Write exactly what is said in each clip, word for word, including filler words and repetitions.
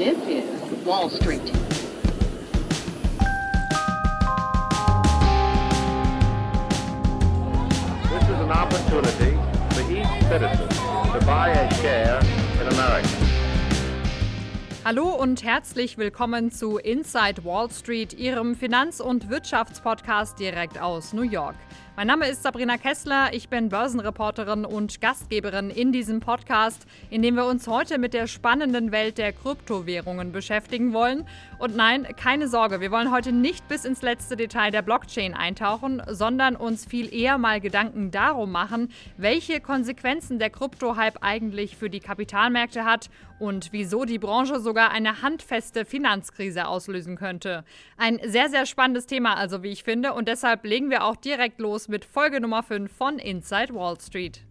This is Wall Street. This is an opportunity for each citizen to buy a share in America. Hallo und herzlich willkommen zu Inside Wall Street, Ihrem Finanz- und Wirtschaftspodcast direkt aus New York. Mein Name ist Sabrina Kessler, ich bin Börsenreporterin und Gastgeberin in diesem Podcast, in dem wir uns heute mit der spannenden Welt der Kryptowährungen beschäftigen wollen. Und nein, keine Sorge, wir wollen heute nicht bis ins letzte Detail der Blockchain eintauchen, sondern uns viel eher mal Gedanken darum machen, welche Konsequenzen der Krypto-Hype eigentlich für die Kapitalmärkte hat und wieso die Branche sogar eine handfeste Finanzkrise auslösen könnte. Ein sehr, sehr spannendes Thema also, wie ich finde, und deshalb legen wir auch direkt los mit Folge Nummer fünf von Inside Wall Street.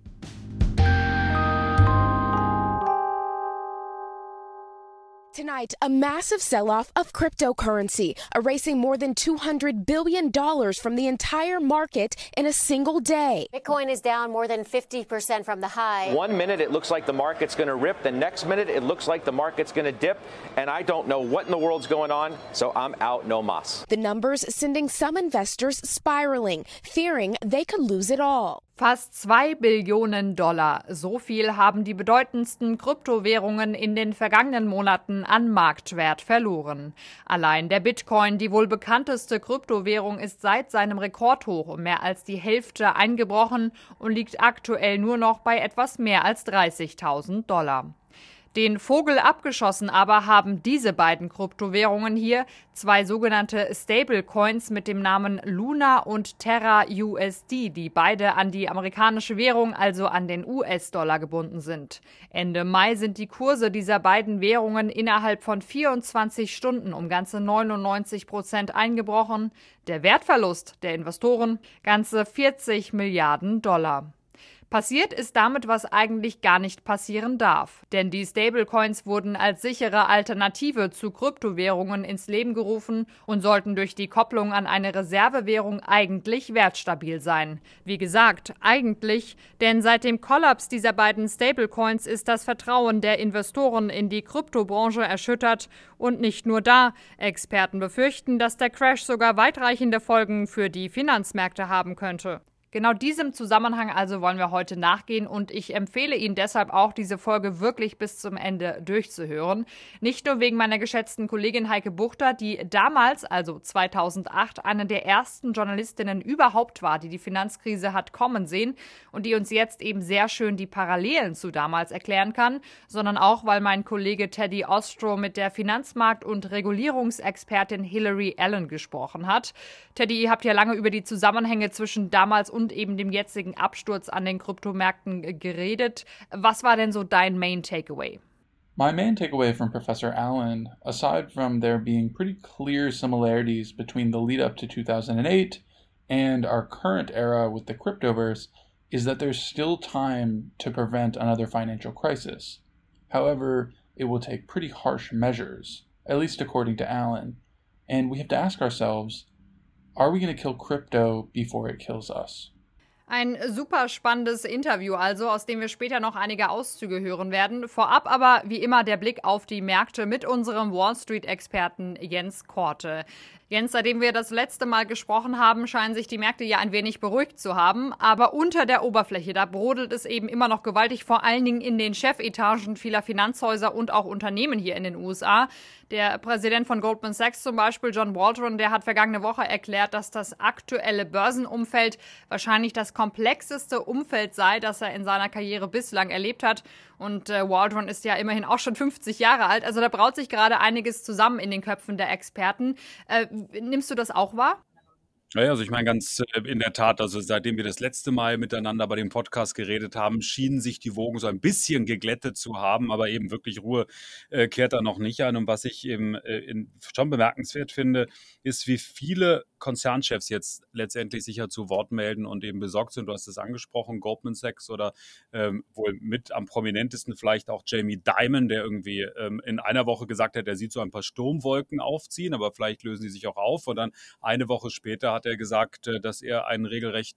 Tonight, a massive sell-off of cryptocurrency, erasing more than two hundred billion dollars from the entire market in a single day. Bitcoin is down more than fifty percent from the high. One minute it looks like the market's going to rip. The next minute it looks like the market's going to dip. And I don't know what in the world's going on, so I'm out no mas. The numbers sending some investors spiraling, fearing they could lose it all. Fast zwei Billionen Dollar. So viel haben die bedeutendsten Kryptowährungen in den vergangenen Monaten an Marktwert verloren. Allein der Bitcoin, die wohl bekannteste Kryptowährung, ist seit seinem Rekordhoch um mehr als die Hälfte eingebrochen und liegt aktuell nur noch bei etwas mehr als dreißigtausend Dollar. Den Vogel abgeschossen aber haben diese beiden Kryptowährungen hier, zwei sogenannte Stablecoins mit dem Namen Luna und Terra U S D, die beide an die amerikanische Währung, also an den U S-Dollar gebunden sind. Ende Mai sind die Kurse dieser beiden Währungen innerhalb von vierundzwanzig Stunden um ganze neunundneunzig Prozent eingebrochen. Der Wertverlust der Investoren ganze vierzig Milliarden Dollar. Passiert ist damit, was eigentlich gar nicht passieren darf. Denn die Stablecoins wurden als sichere Alternative zu Kryptowährungen ins Leben gerufen und sollten durch die Kopplung an eine Reservewährung eigentlich wertstabil sein. Wie gesagt, eigentlich, denn seit dem Kollaps dieser beiden Stablecoins ist das Vertrauen der Investoren in die Kryptobranche erschüttert. Und nicht nur da. Experten befürchten, dass der Crash sogar weitreichende Folgen für die Finanzmärkte haben könnte. Genau diesem Zusammenhang also wollen wir heute nachgehen und ich empfehle Ihnen deshalb auch, diese Folge wirklich bis zum Ende durchzuhören. Nicht nur wegen meiner geschätzten Kollegin Heike Buchter, die damals, also zweitausendacht, eine der ersten Journalistinnen überhaupt war, die die Finanzkrise hat kommen sehen und die uns jetzt eben sehr schön die Parallelen zu damals erklären kann, sondern auch, weil mein Kollege Teddy Ostrow mit der Finanzmarkt- und Regulierungsexpertin Hilary Allen gesprochen hat. Teddy, ihr habt ja lange über die Zusammenhänge zwischen damals und und eben dem jetzigen Absturz an den Kryptomärkten geredet. Was war denn so dein Main Takeaway? My main takeaway from Professor Allen, aside from there being pretty clear similarities between the lead up to two thousand eight and our current era with the cryptoverse, is that there's still time to prevent another financial crisis. However, it will take pretty harsh measures, at least according to Allen. And we have to ask ourselves, are we going to kill crypto before it kills us? Ein super spannendes Interview also, aus dem wir später noch einige Auszüge hören werden. Vorab aber wie immer der Blick auf die Märkte mit unserem Wall Street-Experten Jens Korte. Jens, seitdem wir das letzte Mal gesprochen haben, scheinen sich die Märkte ja ein wenig beruhigt zu haben. Aber unter der Oberfläche, da brodelt es eben immer noch gewaltig, vor allen Dingen in den Chefetagen vieler Finanzhäuser und auch Unternehmen hier in den U S A. Der Präsident von Goldman Sachs zum Beispiel, John Waldron, der hat vergangene Woche erklärt, dass das aktuelle Börsenumfeld wahrscheinlich das komplexeste Umfeld sei, das er in seiner Karriere bislang erlebt hat. Und äh, Waldron ist ja immerhin auch schon fünfzig Jahre alt. Also da braut sich gerade einiges zusammen in den Köpfen der Experten. Äh, nimmst du das auch wahr? Ja, also ich meine ganz äh, in der Tat, also seitdem wir das letzte Mal miteinander bei dem Podcast geredet haben, schienen sich die Wogen so ein bisschen geglättet zu haben, aber eben wirklich Ruhe äh, kehrt da noch nicht ein. Und was ich eben äh, in, schon bemerkenswert finde, ist, wie viele Konzernchefs jetzt letztendlich sicher zu Wort melden und eben besorgt sind. Du hast es angesprochen, Goldman Sachs oder ähm, wohl mit am prominentesten vielleicht auch Jamie Dimon, der irgendwie ähm, in einer Woche gesagt hat, er sieht so ein paar Sturmwolken aufziehen, aber vielleicht lösen die sich auch auf. Und dann eine Woche später hat er gesagt, äh, dass er einen regelrechten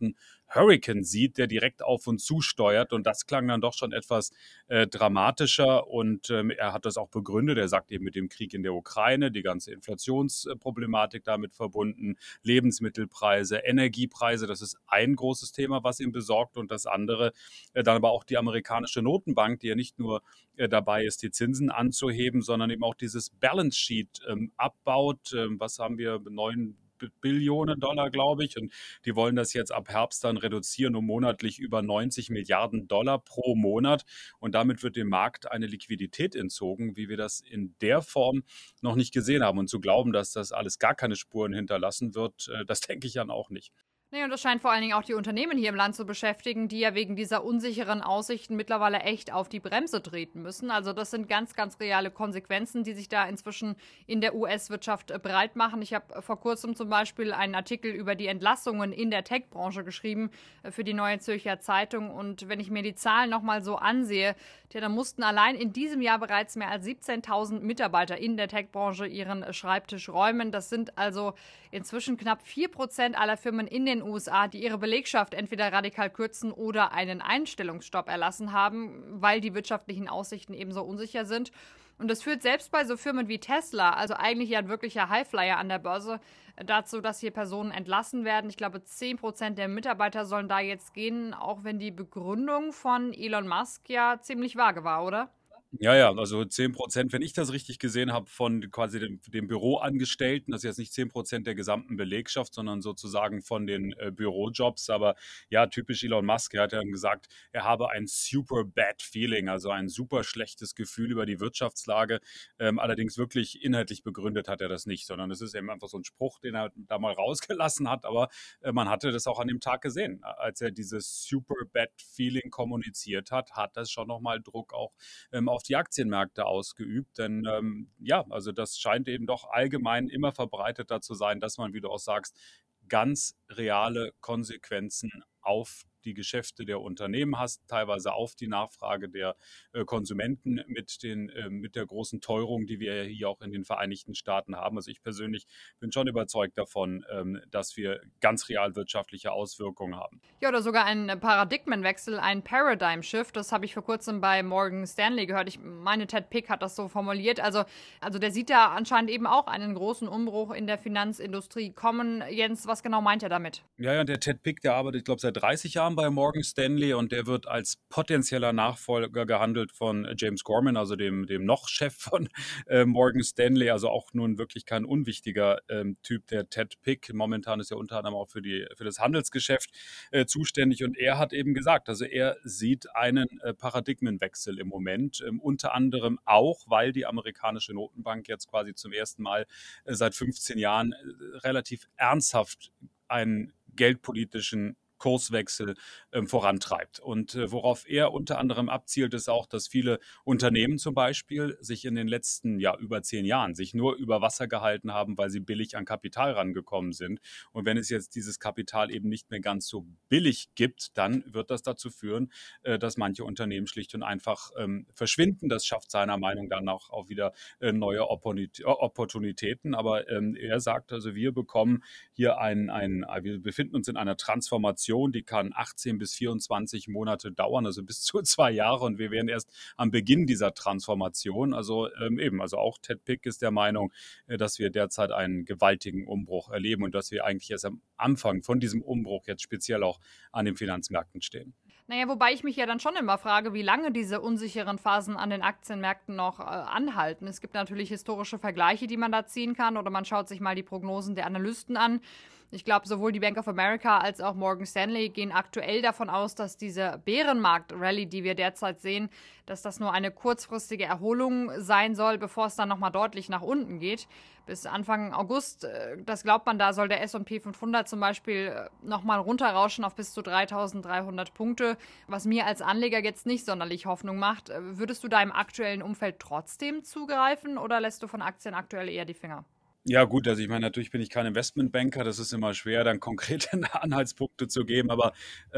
Hurricane sieht, der direkt auf uns zusteuert. Und das klang dann doch schon etwas äh, dramatischer. Und ähm, er hat das auch begründet. Er sagt eben mit dem Krieg in der Ukraine, die ganze Inflationsproblematik damit verbunden, Lebensmittelpreise, Energiepreise, das ist ein großes Thema, was ihn besorgt. Und das andere, äh, dann aber auch die amerikanische Notenbank, die ja nicht nur äh, dabei ist, die Zinsen anzuheben, sondern eben auch dieses Balance Sheet ähm, abbaut. Ähm, was haben wir? neun Billionen Dollar, glaube ich. Und die wollen das jetzt ab Herbst dann reduzieren um monatlich über neunzig Milliarden Dollar pro Monat. Und damit wird dem Markt eine Liquidität entzogen, wie wir das in der Form noch nicht gesehen haben. Und zu glauben, dass das alles gar keine Spuren hinterlassen wird, äh, das denke ich dann auch nicht. Nee, und das scheint vor allen Dingen auch die Unternehmen hier im Land zu beschäftigen, die ja wegen dieser unsicheren Aussichten mittlerweile echt auf die Bremse treten müssen. Also das sind ganz, ganz reale Konsequenzen, die sich da inzwischen in der U S-Wirtschaft breit machen. Ich habe vor kurzem zum Beispiel einen Artikel über die Entlassungen in der Tech-Branche geschrieben für die Neue Zürcher Zeitung. Und wenn ich mir die Zahlen nochmal so ansehe, ja, dann mussten allein in diesem Jahr bereits mehr als siebzehntausend Mitarbeiter in der Tech-Branche ihren Schreibtisch räumen. Das sind also inzwischen knapp vier Prozent aller Firmen in den U S A, die ihre Belegschaft entweder radikal kürzen oder einen Einstellungsstopp erlassen haben, weil die wirtschaftlichen Aussichten ebenso unsicher sind. Und das führt selbst bei so Firmen wie Tesla, also eigentlich ja ein wirklicher Highflyer an der Börse, dazu, dass hier Personen entlassen werden. Ich glaube, zehn Prozent der Mitarbeiter sollen da jetzt gehen, auch wenn die Begründung von Elon Musk ja ziemlich vage war, oder? Ja, ja, also zehn Prozent, wenn ich das richtig gesehen habe, von quasi dem, dem Büroangestellten, das ist jetzt nicht zehn Prozent der gesamten Belegschaft, sondern sozusagen von den äh, Bürojobs. Aber ja, typisch Elon Musk, er hat ja gesagt, er habe ein super bad feeling, also ein super schlechtes Gefühl über die Wirtschaftslage. Ähm, allerdings wirklich inhaltlich begründet hat er das nicht, sondern es ist eben einfach so ein Spruch, den er da mal rausgelassen hat. Aber äh, man hatte das auch an dem Tag gesehen. Als er dieses super bad feeling kommuniziert hat, hat das schon nochmal Druck auch ähm, auf die Aktienmärkte ausgeübt, denn ähm, ja, also das scheint eben doch allgemein immer verbreiteter zu sein, dass man, wie du auch sagst, ganz reale Konsequenzen auf die Geschäfte der Unternehmen hast, teilweise auf die Nachfrage der äh, Konsumenten mit, den, äh, mit der großen Teuerung, die wir hier auch in den Vereinigten Staaten haben. Also ich persönlich bin schon überzeugt davon, ähm, dass wir ganz real wirtschaftliche Auswirkungen haben. Ja, oder sogar ein Paradigmenwechsel, ein Paradigm Shift. Das habe ich vor kurzem bei Morgan Stanley gehört. Ich meine, Ted Pick hat das so formuliert. Also, also der sieht da anscheinend eben auch einen großen Umbruch in der Finanzindustrie kommen. Jens, was genau meint er damit? Ja, ja, der Ted Pick, der arbeitet, ich glaube, seit dreißig Jahren bei Morgan Stanley und der wird als potenzieller Nachfolger gehandelt von James Gorman, also dem, dem noch Chef von äh, Morgan Stanley, also auch nun wirklich kein unwichtiger ähm, Typ, der Ted Pick. Momentan ist er unter anderem auch für, die, für das Handelsgeschäft äh, zuständig und er hat eben gesagt, also er sieht einen äh, Paradigmenwechsel im Moment, ähm, unter anderem auch, weil die amerikanische Notenbank jetzt quasi zum ersten Mal äh, seit fünfzehn Jahren äh, relativ ernsthaft einen geldpolitischen Kurswechsel ähm, vorantreibt. Und äh, worauf er unter anderem abzielt, ist auch, dass viele Unternehmen zum Beispiel sich in den letzten ja, über zehn Jahren sich nur über Wasser gehalten haben, weil sie billig an Kapital rangekommen sind. Und wenn es jetzt dieses Kapital eben nicht mehr ganz so billig gibt, dann wird das dazu führen, äh, dass manche Unternehmen schlicht und einfach ähm, verschwinden. Das schafft seiner Meinung nach auch, auch wieder äh, neue Opportunitäten. Aber ähm, er sagt also, wir bekommen hier ein, ein, wir befinden uns in einer Transformation, die kann achtzehn bis vierundzwanzig Monate dauern, also bis zu zwei Jahre und wir wären erst am Beginn dieser Transformation. Also ähm, eben, also auch Ted Pick ist der Meinung, äh, dass wir derzeit einen gewaltigen Umbruch erleben und dass wir eigentlich erst am Anfang von diesem Umbruch jetzt speziell auch an den Finanzmärkten stehen. Naja, wobei ich mich ja dann schon immer frage, wie lange diese unsicheren Phasen an den Aktienmärkten noch äh, anhalten. Es gibt natürlich historische Vergleiche, die man da ziehen kann, oder man schaut sich mal die Prognosen der Analysten an. Ich glaube, sowohl die Bank of America als auch Morgan Stanley gehen aktuell davon aus, dass diese Bärenmarkt-Rallye, die wir derzeit sehen, dass das nur eine kurzfristige Erholung sein soll, bevor es dann nochmal deutlich nach unten geht. Bis Anfang August, das glaubt man, da soll der S und P fünfhundert zum Beispiel nochmal runterrauschen auf bis zu dreitausenddreihundert Punkte, was mir als Anleger jetzt nicht sonderlich Hoffnung macht. Würdest du da im aktuellen Umfeld trotzdem zugreifen oder lässt du von Aktien aktuell eher die Finger? Ja gut, also ich meine, natürlich bin ich kein Investmentbanker, das ist immer schwer, dann konkrete Anhaltspunkte zu geben, aber äh,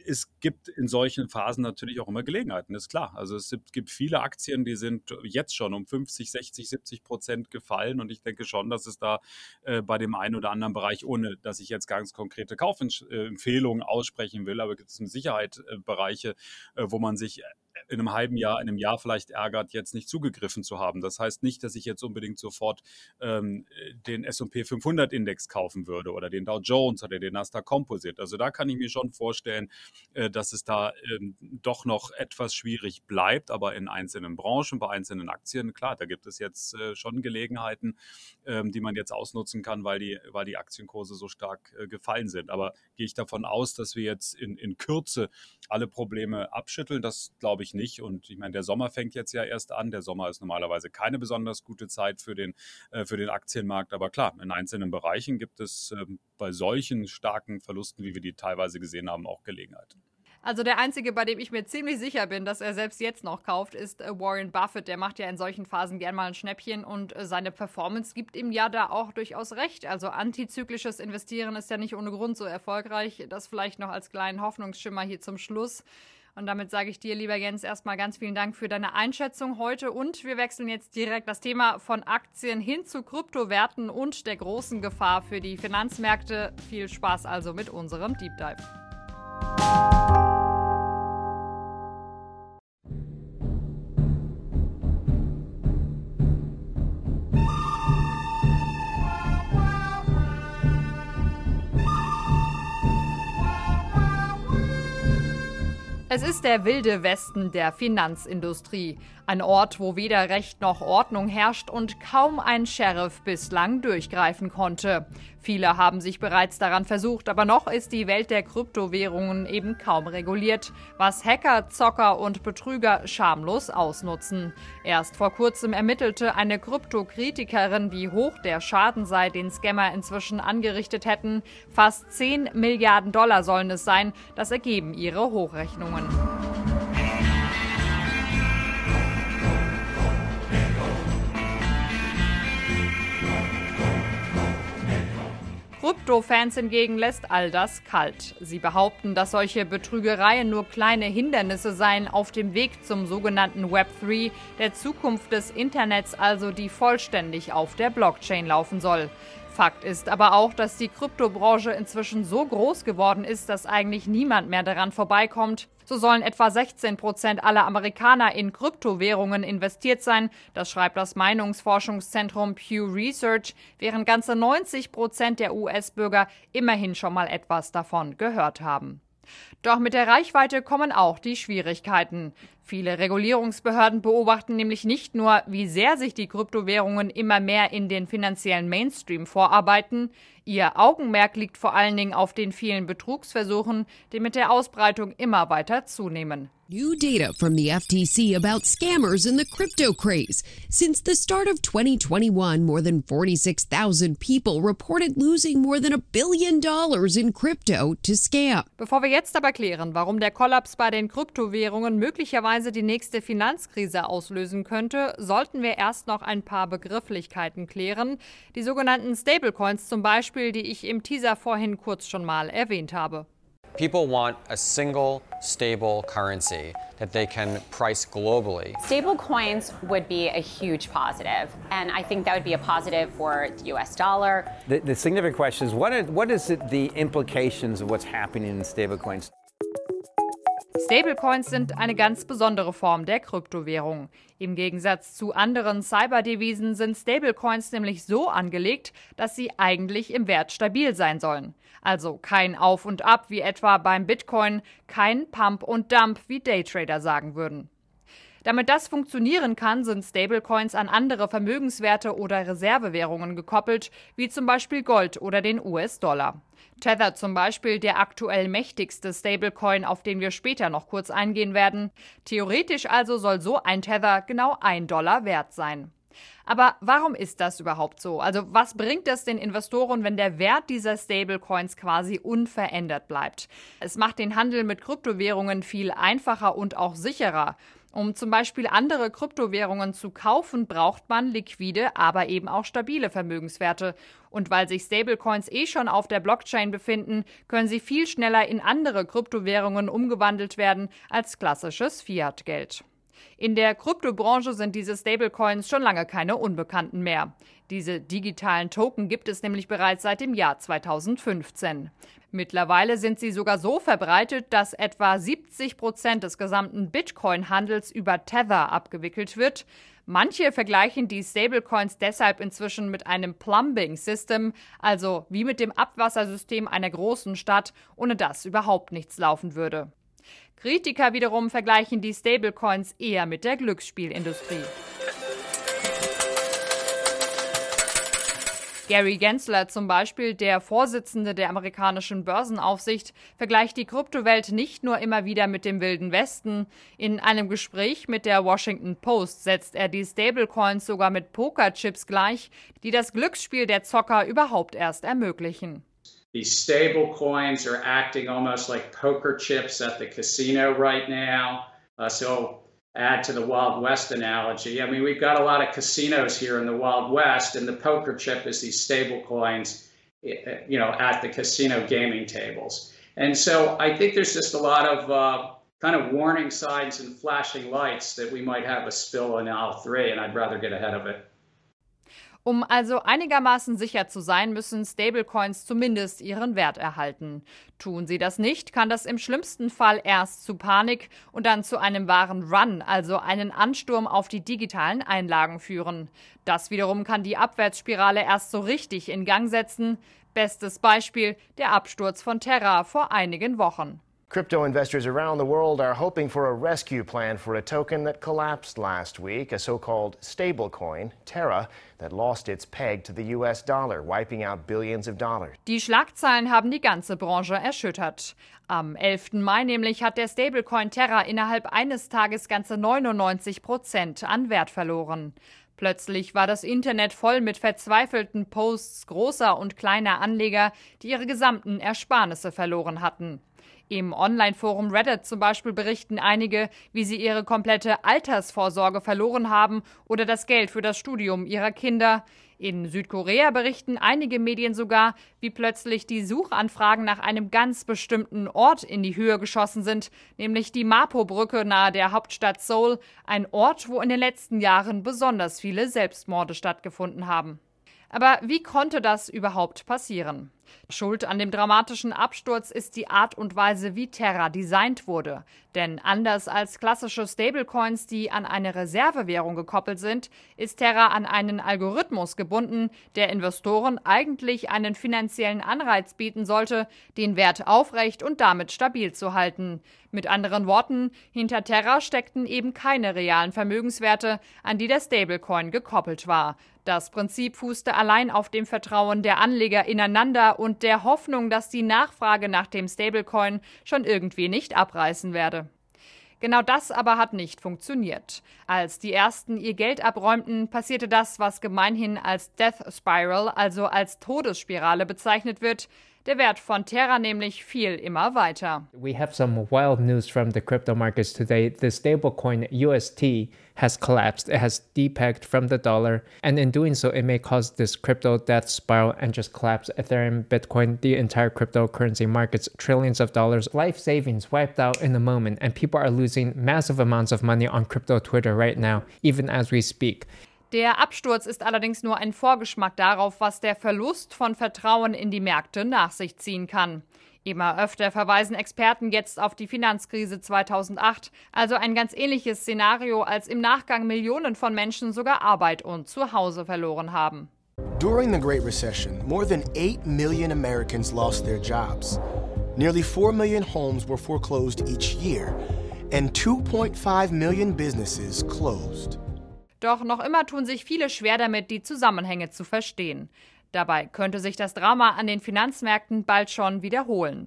es gibt in solchen Phasen natürlich auch immer Gelegenheiten, ist klar. Also es gibt viele Aktien, die sind jetzt schon um fünfzig, sechzig, siebzig Prozent gefallen und ich denke schon, dass es da äh, bei dem einen oder anderen Bereich, ohne dass ich jetzt ganz konkrete Kaufempfehlungen aussprechen will, aber gibt es mit Sicherheit äh, Bereiche, äh, wo man sich in einem halben Jahr, in einem Jahr vielleicht ärgert, jetzt nicht zugegriffen zu haben. Das heißt nicht, dass ich jetzt unbedingt sofort ähm, den S und P fünfhundert Index kaufen würde oder den Dow Jones oder den Nasdaq Composite. Also da kann ich mir schon vorstellen, äh, dass es da ähm, doch noch etwas schwierig bleibt, aber in einzelnen Branchen, bei einzelnen Aktien, klar, da gibt es jetzt äh, schon Gelegenheiten, ähm, die man jetzt ausnutzen kann, weil die, weil die Aktienkurse so stark äh, gefallen sind. Aber gehe ich davon aus, dass wir jetzt in, in Kürze alle Probleme abschütteln? Das glaube ich nicht. Und ich meine, der Sommer fängt jetzt ja erst an. Der Sommer ist normalerweise keine besonders gute Zeit für den, äh, für den Aktienmarkt. Aber klar, in einzelnen Bereichen gibt es äh, bei solchen starken Verlusten, wie wir die teilweise gesehen haben, auch Gelegenheiten. Also der einzige, bei dem ich mir ziemlich sicher bin, dass er selbst jetzt noch kauft, ist Warren Buffett. Der macht ja in solchen Phasen gern mal ein Schnäppchen und seine Performance gibt ihm ja da auch durchaus recht. Also antizyklisches Investieren ist ja nicht ohne Grund so erfolgreich. Das vielleicht noch als kleinen Hoffnungsschimmer hier zum Schluss. Und damit sage ich dir, lieber Jens, erstmal ganz vielen Dank für deine Einschätzung heute. Und wir wechseln jetzt direkt das Thema von Aktien hin zu Kryptowerten und der großen Gefahr für die Finanzmärkte. Viel Spaß also mit unserem Deep Dive. Es ist der wilde Westen der Finanzindustrie. Ein Ort, wo weder Recht noch Ordnung herrscht und kaum ein Sheriff bislang durchgreifen konnte. Viele haben sich bereits daran versucht, aber noch ist die Welt der Kryptowährungen eben kaum reguliert, was Hacker, Zocker und Betrüger schamlos ausnutzen. Erst vor kurzem ermittelte eine Kryptokritikerin, wie hoch der Schaden sei, den Scammer inzwischen angerichtet hätten. Fast zehn Milliarden Dollar sollen es sein, das ergeben ihre Hochrechnungen. Krypto-Fans hingegen lässt all das kalt. Sie behaupten, dass solche Betrügereien nur kleine Hindernisse seien auf dem Weg zum sogenannten Web drei, der Zukunft des Internets also, die vollständig auf der Blockchain laufen soll. Fakt ist aber auch, dass die Kryptobranche inzwischen so groß geworden ist, dass eigentlich niemand mehr daran vorbeikommt. So sollen etwa sechzehn Prozent aller Amerikaner in Kryptowährungen investiert sein. Das schreibt das Meinungsforschungszentrum Pew Research, während ganze neunzig Prozent der U S-Bürger immerhin schon mal etwas davon gehört haben. Doch mit der Reichweite kommen auch die Schwierigkeiten. Viele Regulierungsbehörden beobachten nämlich nicht nur, wie sehr sich die Kryptowährungen immer mehr in den finanziellen Mainstream vorarbeiten. Ihr Augenmerk liegt vor allen Dingen auf den vielen Betrugsversuchen, die mit der Ausbreitung immer weiter zunehmen. New data from the F T C about scammers in the crypto craze. Since the start of twenty twenty-one, more than forty-six thousand people reported losing more than a billion dollars in crypto to scam. Bevor wir jetzt aber klären, warum der Kollaps bei den Kryptowährungen möglicherweise die nächste Finanzkrise auslösen könnte, sollten wir erst noch ein paar Begrifflichkeiten klären. Die sogenannten Stablecoins zum Beispiel, die ich im Teaser vorhin kurz schon mal erwähnt habe. People want a single, stable currency that they can price globally. Stablecoins would be a huge positive, and I think that would be a positive for the U S dollar. The, the significant question is, what, are, what is it, the implications of what's happening in stablecoins? Stablecoins sind eine ganz besondere Form der Kryptowährung. Im Gegensatz zu anderen Cyberdevisen sind Stablecoins nämlich so angelegt, dass sie eigentlich im Wert stabil sein sollen. Also kein Auf und Ab wie etwa beim Bitcoin, kein Pump und Dump, wie Daytrader sagen würden. Damit das funktionieren kann, sind Stablecoins an andere Vermögenswerte oder Reservewährungen gekoppelt, wie zum Beispiel Gold oder den U S-Dollar. Tether zum Beispiel, der aktuell mächtigste Stablecoin, auf den wir später noch kurz eingehen werden. Theoretisch also soll so ein Tether genau ein Dollar wert sein. Aber warum ist das überhaupt so? Also was bringt es den Investoren, wenn der Wert dieser Stablecoins quasi unverändert bleibt? Es macht den Handel mit Kryptowährungen viel einfacher und auch sicherer. Um zum Beispiel andere Kryptowährungen zu kaufen, braucht man liquide, aber eben auch stabile Vermögenswerte. Und weil sich Stablecoins eh schon auf der Blockchain befinden, können sie viel schneller in andere Kryptowährungen umgewandelt werden als klassisches Fiat-Geld. In der Kryptobranche sind diese Stablecoins schon lange keine Unbekannten mehr. Diese digitalen Token gibt es nämlich bereits seit dem Jahr zweitausendfünfzehn. Mittlerweile sind sie sogar so verbreitet, dass etwa siebzig Prozent des gesamten Bitcoin-Handels über Tether abgewickelt wird. Manche vergleichen die Stablecoins deshalb inzwischen mit einem Plumbing-System, also wie mit dem Abwassersystem einer großen Stadt, ohne das überhaupt nichts laufen würde. Kritiker wiederum vergleichen die Stablecoins eher mit der Glücksspielindustrie. Gary Gensler zum Beispiel, der Vorsitzende der amerikanischen Börsenaufsicht, vergleicht die Kryptowelt nicht nur immer wieder mit dem Wilden Westen. In einem Gespräch mit der Washington Post setzt er die Stablecoins sogar mit Pokerchips gleich, die das Glücksspiel der Zocker überhaupt erst ermöglichen. These stable coins are acting almost like poker chips at the casino right now. Uh, so add to the Wild West analogy. I mean, we've got a lot of casinos here in the Wild West, and the poker chip is these stable coins, you know, at the casino gaming tables. And so I think there's just a lot of uh, kind of warning signs and flashing lights that we might have a spill in all three, and I'd rather get ahead of it. Um also einigermaßen sicher zu sein, müssen Stablecoins zumindest ihren Wert erhalten. Tun sie das nicht, kann das im schlimmsten Fall erst zu Panik und dann zu einem wahren Run, also einen Ansturm auf die digitalen Einlagen führen. Das wiederum kann die Abwärtsspirale erst so richtig in Gang setzen. Bestes Beispiel der Absturz von Terra vor einigen Wochen. Crypto investors around the world are hoping for a rescue plan for a token that collapsed last week, a so-called stablecoin, Terra, that lost its peg to the U S dollar, wiping out billions of dollars. Die Schlagzeilen haben die ganze Branche erschüttert. Am elften Mai nämlich hat der Stablecoin Terra innerhalb eines Tages ganze neunundneunzig Prozent an Wert verloren. Plötzlich war das Internet voll mit verzweifelten Posts großer und kleiner Anleger, die ihre gesamten Ersparnisse verloren hatten. Im Online-Forum Reddit zum Beispiel berichten einige, wie sie ihre komplette Altersvorsorge verloren haben oder das Geld für das Studium ihrer Kinder. In Südkorea berichten einige Medien sogar, wie plötzlich die Suchanfragen nach einem ganz bestimmten Ort in die Höhe geschossen sind, nämlich die Mapo-Brücke nahe der Hauptstadt Seoul, ein Ort, wo in den letzten Jahren besonders viele Selbstmorde stattgefunden haben. Aber wie konnte das überhaupt passieren? Schuld an dem dramatischen Absturz ist die Art und Weise, wie Terra designt wurde. Denn anders als klassische Stablecoins, die an eine Reservewährung gekoppelt sind, ist Terra an einen Algorithmus gebunden, der Investoren eigentlich einen finanziellen Anreiz bieten sollte, den Wert aufrecht und damit stabil zu halten. Mit anderen Worten, hinter Terra steckten eben keine realen Vermögenswerte, an die der Stablecoin gekoppelt war. Das Prinzip fußte allein auf dem Vertrauen der Anleger ineinander und der Hoffnung, dass die Nachfrage nach dem Stablecoin schon irgendwie nicht abreißen werde. Genau das aber hat nicht funktioniert. Als die ersten ihr Geld abräumten, passierte das, was gemeinhin als Death Spiral, also als Todesspirale bezeichnet wird. Der Wert von Terra nämlich fiel immer weiter. We have some wild news from the crypto markets today. The stablecoin U S T has collapsed. It has depegged from the dollar, and in doing so, it may cause this crypto death spiral and just collapse Ethereum, Bitcoin, the entire cryptocurrency markets, trillions of dollars, life savings wiped out in a moment, and people are losing massive amounts of money on crypto Twitter right now, even as we speak. Der Absturz ist allerdings nur ein Vorgeschmack darauf, was der Verlust von Vertrauen in die Märkte nach sich ziehen kann. Immer öfter verweisen Experten jetzt auf die Finanzkrise zweitausendacht, also ein ganz ähnliches Szenario, als im Nachgang Millionen von Menschen sogar Arbeit und Zuhause verloren haben. During the Great Recession, more than eight million Americans lost their jobs. Nearly four million homes were foreclosed each year, and two point five million businesses closed. Doch noch immer tun sich viele schwer damit, die Zusammenhänge zu verstehen. Dabei könnte sich das Drama an den Finanzmärkten bald schon wiederholen.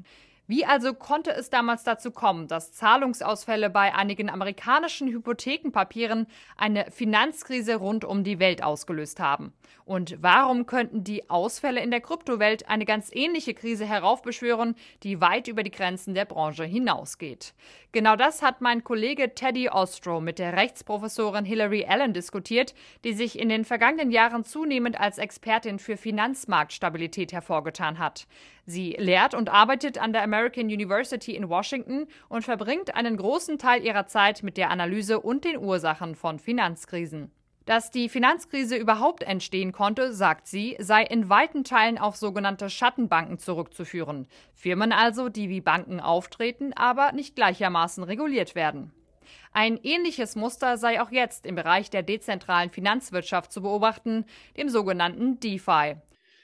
Wie also konnte es damals dazu kommen, dass Zahlungsausfälle bei einigen amerikanischen Hypothekenpapieren eine Finanzkrise rund um die Welt ausgelöst haben? Und warum könnten die Ausfälle in der Kryptowelt eine ganz ähnliche Krise heraufbeschwören, die weit über die Grenzen der Branche hinausgeht? Genau das hat mein Kollege Teddy Ostrow mit der Rechtsprofessorin Hilary Allen diskutiert, die sich in den vergangenen Jahren zunehmend als Expertin für Finanzmarktstabilität hervorgetan hat. Sie lehrt und arbeitet an der American University in Washington und verbringt einen großen Teil ihrer Zeit mit der Analyse und den Ursachen von Finanzkrisen. Dass die Finanzkrise überhaupt entstehen konnte, sagt sie, sei in weiten Teilen auf sogenannte Schattenbanken zurückzuführen. Firmen also, die wie Banken auftreten, aber nicht gleichermaßen reguliert werden. Ein ähnliches Muster sei auch jetzt im Bereich der dezentralen Finanzwirtschaft zu beobachten, dem sogenannten DeFi.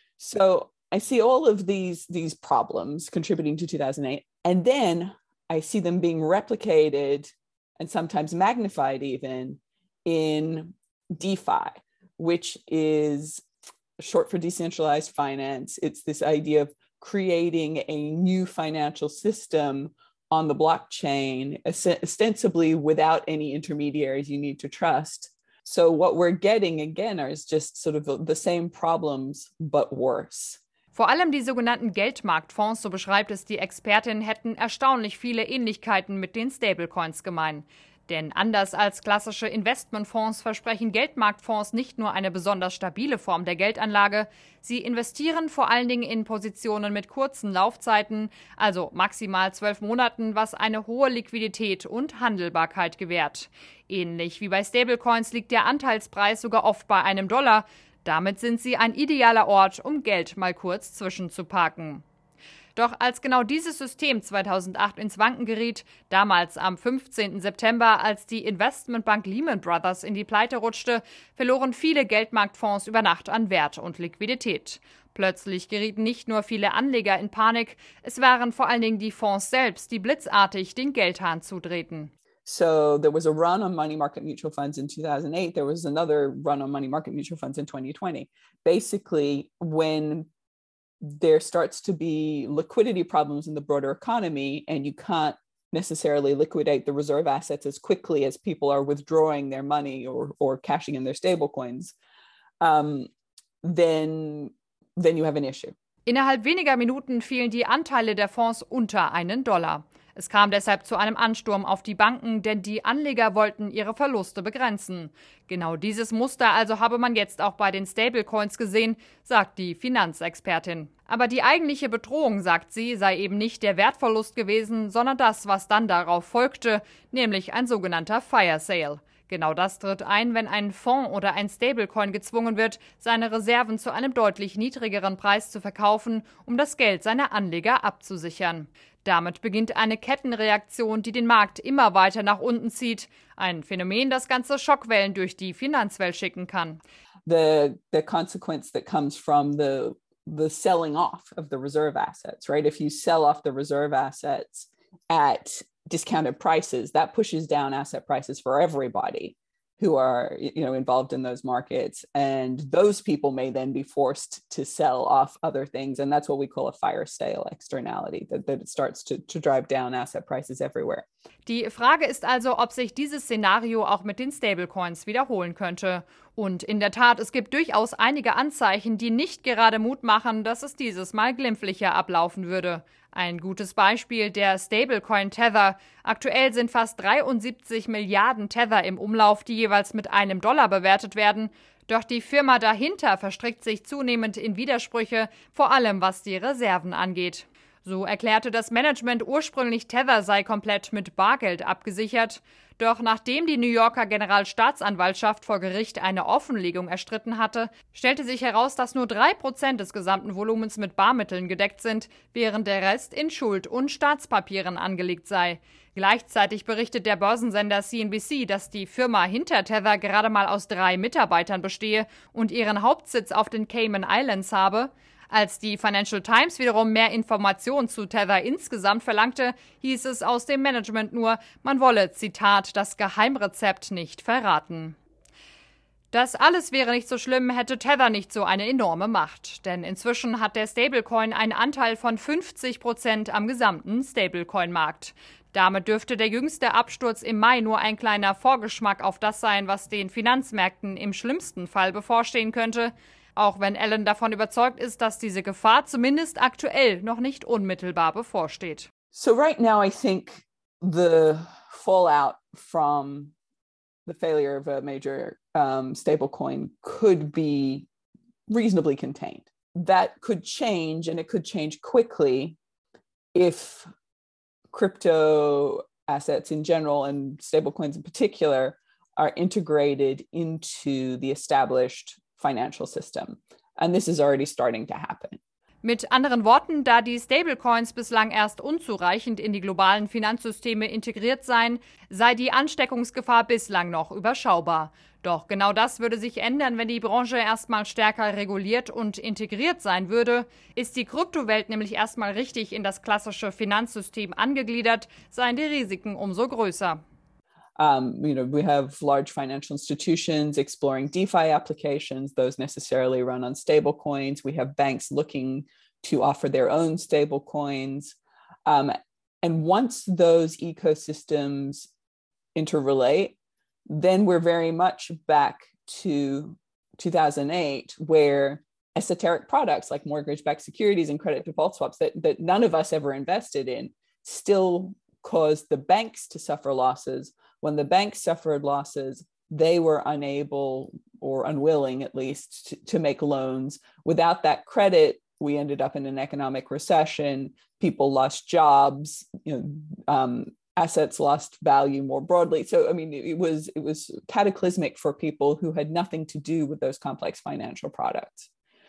So I see all of these these problems contributing to two thousand eight, and then I see them being replicated and sometimes magnified even in DeFi, which is short for decentralized finance. It's this idea of creating a new financial system on the blockchain, ostensibly without any intermediaries you need to trust. So what we're getting again is just sort of the same problems, but worse. Vor allem die sogenannten Geldmarktfonds, so beschreibt es die Expertin, hätten erstaunlich viele Ähnlichkeiten mit den Stablecoins gemein. Denn anders als klassische Investmentfonds versprechen Geldmarktfonds nicht nur eine besonders stabile Form der Geldanlage, sie investieren vor allen Dingen in Positionen mit kurzen Laufzeiten, also maximal zwölf Monaten, was eine hohe Liquidität und Handelbarkeit gewährt. Ähnlich wie bei Stablecoins liegt der Anteilspreis sogar oft bei einem Dollar. Damit sind sie ein idealer Ort, um Geld mal kurz zwischenzuparken. Doch als genau dieses System zweitausendacht ins Wanken geriet, damals am fünfzehnten September, als die Investmentbank Lehman Brothers in die Pleite rutschte, verloren viele Geldmarktfonds über Nacht an Wert und Liquidität. Plötzlich gerieten nicht nur viele Anleger in Panik, es waren vor allen Dingen die Fonds selbst, die blitzartig den Geldhahn zudrehten. So there was a run on money market mutual funds in two thousand eight. There was another run on money market mutual funds in twenty twenty. Basically, when there starts to be liquidity problems in the broader economy and you can't necessarily liquidate the reserve assets as quickly as people are withdrawing their money or, or cashing in their stablecoins, um, then, then you have an issue. Innerhalb weniger Minuten fielen die Anteile der Fonds unter einen Dollar. Es kam deshalb zu einem Ansturm auf die Banken, denn die Anleger wollten ihre Verluste begrenzen. Genau dieses Muster also habe man jetzt auch bei den Stablecoins gesehen, sagt die Finanzexpertin. Aber die eigentliche Bedrohung, sagt sie, sei eben nicht der Wertverlust gewesen, sondern das, was dann darauf folgte, nämlich ein sogenannter Fire Sale. Genau das tritt ein, wenn ein Fonds oder ein Stablecoin gezwungen wird, seine Reserven zu einem deutlich niedrigeren Preis zu verkaufen, um das Geld seiner Anleger abzusichern. Damit beginnt eine Kettenreaktion, die den Markt immer weiter nach unten zieht. Ein Phänomen, das ganze Schockwellen durch die Finanzwelt schicken kann. The, the consequence that comes from the, the selling off of the reserve assets, right? If you sell off the reserve assets at discounted prices, that pushes down asset prices for everybody who are, you know, involved in those markets. And those people may then be forced to sell off other things. And that's what we call a fire sale externality, that, that it starts to, to drive down asset prices everywhere. Die Frage ist also, ob sich dieses Szenario auch mit den Stablecoins wiederholen könnte. Und in der Tat, es gibt durchaus einige Anzeichen, die nicht gerade Mut machen, dass es dieses Mal glimpflicher ablaufen würde. Ein gutes Beispiel der Stablecoin Tether. Aktuell sind fast dreiundsiebzig Milliarden Tether im Umlauf, die jeweils mit einem Dollar bewertet werden. Doch die Firma dahinter verstrickt sich zunehmend in Widersprüche, vor allem was die Reserven angeht. So erklärte das Management ursprünglich, Tether sei komplett mit Bargeld abgesichert. Doch nachdem die New Yorker Generalstaatsanwaltschaft vor Gericht eine Offenlegung erstritten hatte, stellte sich heraus, dass nur drei Prozent des gesamten Volumens mit Barmitteln gedeckt sind, während der Rest in Schuld- und Staatspapieren angelegt sei. Gleichzeitig berichtet der Börsensender C N B C, dass die Firma hinter Tether gerade mal aus drei Mitarbeitern bestehe und ihren Hauptsitz auf den Cayman Islands habe. Als die Financial Times wiederum mehr Informationen zu Tether insgesamt verlangte, hieß es aus dem Management nur, man wolle, Zitat, das Geheimrezept nicht verraten. Das alles wäre nicht so schlimm, hätte Tether nicht so eine enorme Macht. Denn inzwischen hat der Stablecoin einen Anteil von fünfzig Prozent am gesamten Stablecoin-Markt. Damit dürfte der jüngste Absturz im Mai nur ein kleiner Vorgeschmack auf das sein, was den Finanzmärkten im schlimmsten Fall bevorstehen könnte. Auch wenn Allen davon überzeugt ist, dass diese Gefahr zumindest aktuell noch nicht unmittelbar bevorsteht. So right now I think the fallout from the failure of a major um, stablecoin could be reasonably contained. That could change, and it could change quickly if crypto assets in general and stablecoins in particular are integrated into the established financial system. And this is already starting to happen. Mit anderen Worten, da die Stablecoins bislang erst unzureichend in die globalen Finanzsysteme integriert seien, sei die Ansteckungsgefahr bislang noch überschaubar. Doch genau das würde sich ändern, wenn die Branche erstmal stärker reguliert und integriert sein würde. Ist die Kryptowelt nämlich erstmal richtig in das klassische Finanzsystem angegliedert, seien die Risiken umso größer. Um, you know, we have large financial institutions exploring DeFi applications. Those necessarily run on stable coins. We have banks looking to offer their own stable coins. Um, and once those ecosystems interrelate, then we're very much back to two thousand eight, where esoteric products like mortgage-backed securities and credit default swaps that, that none of us ever invested in still caused the banks to suffer losses. When the banks suffered losses, they were unable or unwilling, at least, to, to make loans. Without that credit, we ended up in an economic recession. People lost jobs. You know, um, assets lost value more broadly. So, I mean, it was it was cataclysmic for people who had nothing to do with those complex financial products.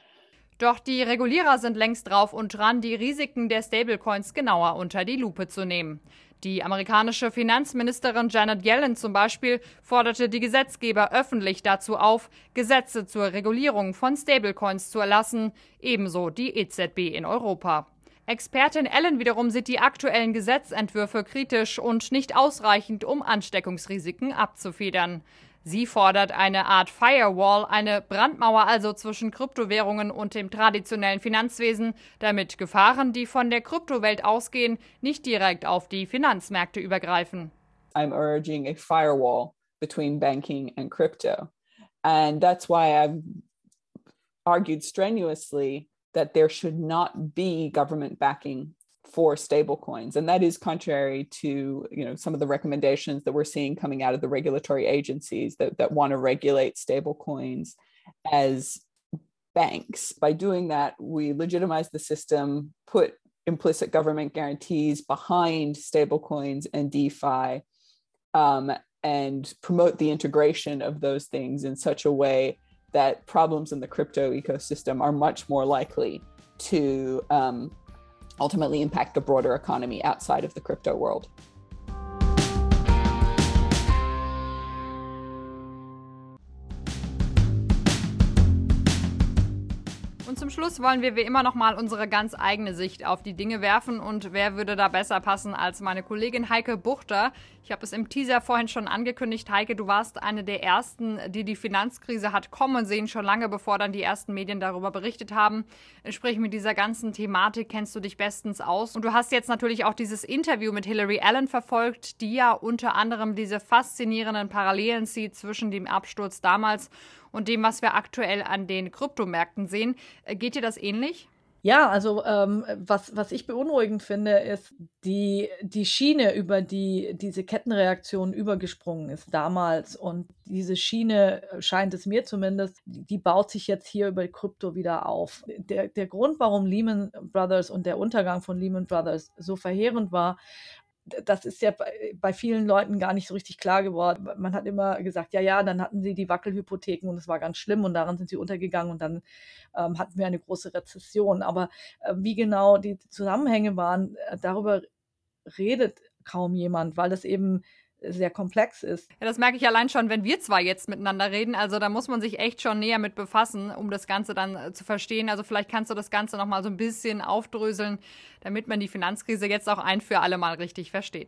Doch die Regulierer sind längst drauf und dran, die Risiken der Stablecoins genauer unter die Lupe zu nehmen. Die amerikanische Finanzministerin Janet Yellen zum Beispiel forderte die Gesetzgeber öffentlich dazu auf, Gesetze zur Regulierung von Stablecoins zu erlassen, ebenso die E Z B in Europa. Expertin Allen wiederum sieht die aktuellen Gesetzentwürfe kritisch und nicht ausreichend, um Ansteckungsrisiken abzufedern. Sie fordert eine Art Firewall, eine Brandmauer also zwischen Kryptowährungen und dem traditionellen Finanzwesen, damit Gefahren, die von der Kryptowelt ausgehen, nicht direkt auf die Finanzmärkte übergreifen. I'm urging a firewall between banking and crypto. And that's why I've argued strenuously that there should not be government backing for stablecoins. And that is contrary to, you know, some of the recommendations that we're seeing coming out of the regulatory agencies that, that want to regulate stablecoins as banks. By doing that, we legitimize the system, put implicit government guarantees behind stablecoins and DeFi, um, and promote the integration of those things in such a way that problems in the crypto ecosystem are much more likely to um, ultimately impact the broader economy outside of the crypto world. Und zum Schluss wollen wir wie immer noch mal unsere ganz eigene Sicht auf die Dinge werfen. Und wer würde da besser passen als meine Kollegin Heike Buchter? Ich habe es im Teaser vorhin schon angekündigt. Heike, du warst eine der Ersten, die die Finanzkrise hat kommen sehen, schon lange bevor dann die ersten Medien darüber berichtet haben. Sprich, mit dieser ganzen Thematik kennst du dich bestens aus. Und du hast jetzt natürlich auch dieses Interview mit Hillary Allen verfolgt, die ja unter anderem diese faszinierenden Parallelen zieht zwischen dem Absturz damals und dem, was wir aktuell an den Kryptomärkten sehen. Geht dir das ähnlich? Ja, also ähm, was, was ich beunruhigend finde, ist die, die Schiene, über die diese Kettenreaktion übergesprungen ist damals. Und diese Schiene, scheint es mir zumindest, die baut sich jetzt hier über Krypto wieder auf. Der, der Grund, warum Lehman Brothers und der Untergang von Lehman Brothers so verheerend war, das ist ja bei, bei vielen Leuten gar nicht so richtig klar geworden. Man hat immer gesagt, ja, ja, dann hatten sie die Wackelhypotheken und es war ganz schlimm und daran sind sie untergegangen und dann ähm, hatten wir eine große Rezession. Aber äh, wie genau die Zusammenhänge waren, äh, darüber redet kaum jemand, weil das eben sehr komplex ist. Ja, das merke ich allein schon, wenn wir zwei jetzt miteinander reden. Also da muss man sich echt schon näher mit befassen, um das Ganze dann äh, zu verstehen. Also vielleicht kannst du das Ganze nochmal so ein bisschen aufdröseln, damit man die Finanzkrise jetzt auch ein für alle Mal richtig versteht.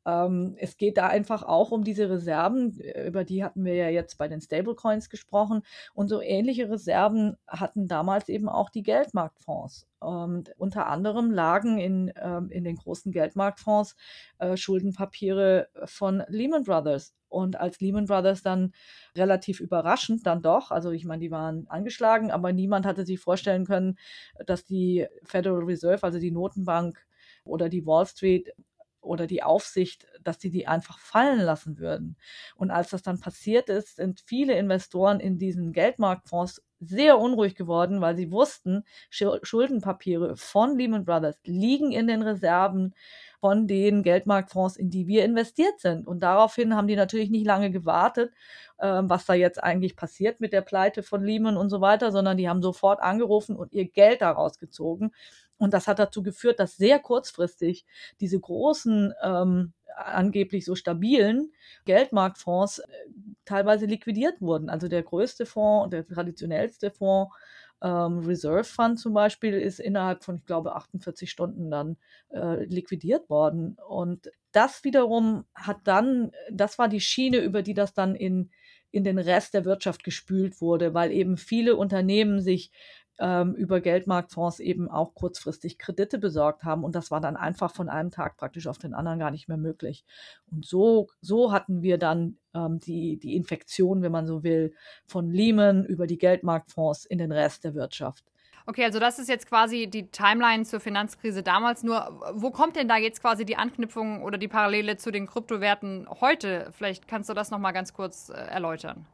Ähm, es geht da einfach auch um diese Reserven, über die hatten wir ja jetzt bei den Stablecoins gesprochen. Und so ähnliche Reserven hatten damals eben auch die Geldmarktfonds. Und unter anderem lagen in, ähm, in den großen Geldmarktfonds äh, Schuldenpapiere von Lehman Brothers. Und als Lehman Brothers dann relativ überraschend dann doch, also ich meine, die waren angeschlagen, aber niemand hatte sich vorstellen können, dass die Federal Reserve, also die Notenbank oder die Wall Street oder die Aufsicht, dass die die einfach fallen lassen würden. Und als das dann passiert ist, sind viele Investoren in diesen Geldmarktfonds sehr unruhig geworden, weil sie wussten, Schuldenpapiere von Lehman Brothers liegen in den Reserven von den Geldmarktfonds, in die wir investiert sind. Und daraufhin haben die natürlich nicht lange gewartet, äh, was da jetzt eigentlich passiert mit der Pleite von Lehman und so weiter, sondern die haben sofort angerufen und ihr Geld daraus gezogen. Und das hat dazu geführt, dass sehr kurzfristig diese großen, ähm, angeblich so stabilen Geldmarktfonds äh, teilweise liquidiert wurden. Also der größte Fonds, der traditionellste Fonds, ähm, Reserve Fund zum Beispiel, ist innerhalb von, ich glaube, achtundvierzig Stunden dann äh, liquidiert worden. Und das wiederum hat dann, das war die Schiene, über die das dann in, in den Rest der Wirtschaft gespült wurde, weil eben viele Unternehmen sich ähm, über Geldmarktfonds eben auch kurzfristig Kredite besorgt haben. Und das war dann einfach von einem Tag praktisch auf den anderen gar nicht mehr möglich. Und so, so hatten wir dann ähm, die, die Infektion, wenn man so will, von Lehman über die Geldmarktfonds in den Rest der Wirtschaft. Okay, also das ist jetzt quasi die Timeline zur Finanzkrise damals. Nur, wo kommt denn da jetzt quasi die Anknüpfung oder die Parallele zu den Kryptowerten heute? Vielleicht kannst du das noch mal ganz kurz äh, erläutern.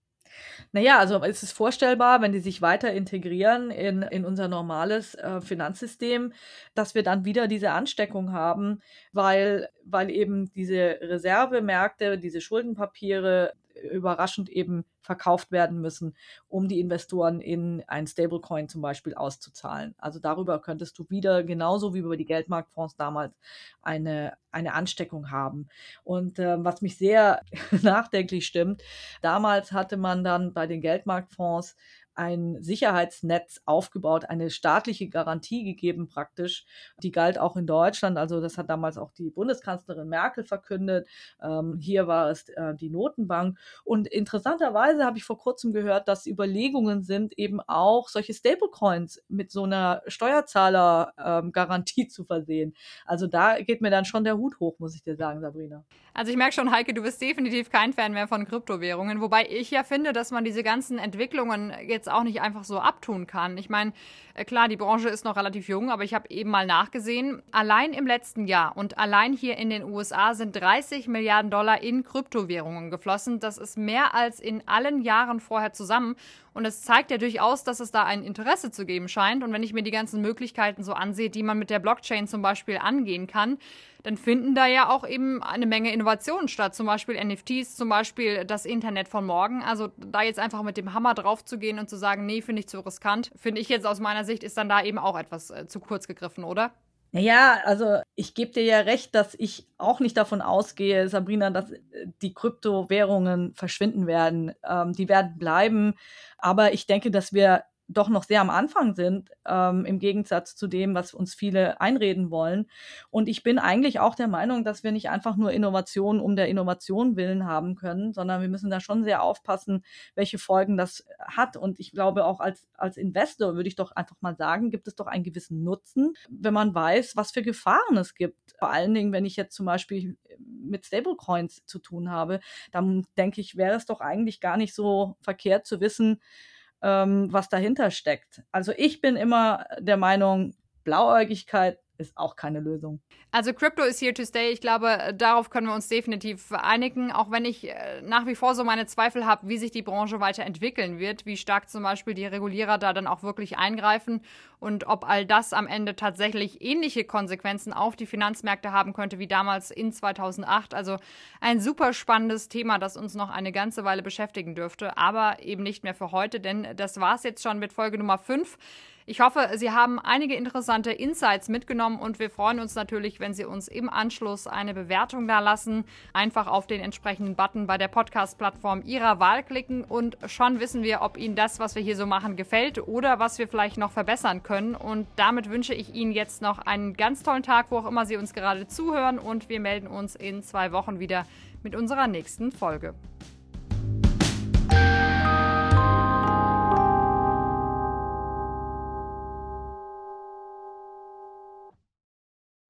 Naja, also es ist vorstellbar, wenn die sich weiter integrieren in, in unser normales äh, Finanzsystem, dass wir dann wieder diese Ansteckung haben, weil, weil eben diese Reservemärkte, diese Schuldenpapiere überraschend eben verkauft werden müssen, um die Investoren in ein Stablecoin zum Beispiel auszuzahlen. Also darüber könntest du wieder, genauso wie über die Geldmarktfonds damals, eine, eine Ansteckung haben. Und äh, was mich sehr nachdenklich stimmt, damals hatte man dann bei den Geldmarktfonds ein Sicherheitsnetz aufgebaut, eine staatliche Garantie gegeben praktisch. Die galt auch in Deutschland, also das hat damals auch die Bundeskanzlerin Merkel verkündet. Ähm, hier war es äh, die Notenbank. Und interessanterweise habe ich vor kurzem gehört, dass Überlegungen sind, eben auch solche Stablecoins mit so einer Steuerzahlergarantie ähm, zu versehen. Also da geht mir dann schon der Hut hoch, muss ich dir sagen, Sabrina. Also ich merke schon, Heike, du bist definitiv kein Fan mehr von Kryptowährungen, wobei ich ja finde, dass man diese ganzen Entwicklungen jetzt auch nicht einfach so abtun kann. Ich meine, klar, die Branche ist noch relativ jung, aber ich habe eben mal nachgesehen, allein im letzten Jahr und allein hier in den U S A sind dreißig Milliarden Dollar in Kryptowährungen geflossen. Das ist mehr als in allen Jahren vorher zusammen. Und es zeigt ja durchaus, dass es da ein Interesse zu geben scheint. Und wenn ich mir die ganzen Möglichkeiten so ansehe, die man mit der Blockchain zum Beispiel angehen kann, dann finden da ja auch eben eine Menge Innovationen statt. Zum Beispiel N F Ts, zum Beispiel das Internet von morgen. Also da jetzt einfach mit dem Hammer drauf zu gehen und zu sagen, nee, finde ich zu riskant, finde ich jetzt aus meiner Sicht, ist dann da eben auch etwas äh, zu kurz gegriffen, oder? Naja, also ich gebe dir ja recht, dass ich auch nicht davon ausgehe, Sabrina, dass die Kryptowährungen verschwinden werden. Ähm, die werden bleiben, aber ich denke, dass wir doch noch sehr am Anfang sind, ähm, im Gegensatz zu dem, was uns viele einreden wollen. Und ich bin eigentlich auch der Meinung, dass wir nicht einfach nur Innovation um der Innovation willen haben können, sondern wir müssen da schon sehr aufpassen, welche Folgen das hat. Und ich glaube, auch als, als Investor würde ich doch einfach mal sagen, gibt es doch einen gewissen Nutzen, wenn man weiß, was für Gefahren es gibt. Vor allen Dingen, wenn ich jetzt zum Beispiel mit Stablecoins zu tun habe, dann denke ich, wäre es doch eigentlich gar nicht so verkehrt zu wissen, was dahinter steckt. Also ich bin immer der Meinung, Blauäugigkeit ist auch keine Lösung. Also Crypto is here to stay. Ich glaube, darauf können wir uns definitiv einigen, auch wenn ich nach wie vor so meine Zweifel habe, wie sich die Branche weiterentwickeln wird, wie stark zum Beispiel die Regulierer da dann auch wirklich eingreifen und ob all das am Ende tatsächlich ähnliche Konsequenzen auf die Finanzmärkte haben könnte wie damals in zweitausendacht. Also ein super spannendes Thema, das uns noch eine ganze Weile beschäftigen dürfte, aber eben nicht mehr für heute, denn das war es jetzt schon mit Folge Nummer fünf. Ich hoffe, Sie haben einige interessante Insights mitgenommen und wir freuen uns natürlich, wenn Sie uns im Anschluss eine Bewertung da lassen. Einfach auf den entsprechenden Button bei der Podcast-Plattform Ihrer Wahl klicken und schon wissen wir, ob Ihnen das, was wir hier so machen, gefällt oder was wir vielleicht noch verbessern können. Und damit wünsche ich Ihnen jetzt noch einen ganz tollen Tag, wo auch immer Sie uns gerade zuhören, und wir melden uns in zwei Wochen wieder mit unserer nächsten Folge.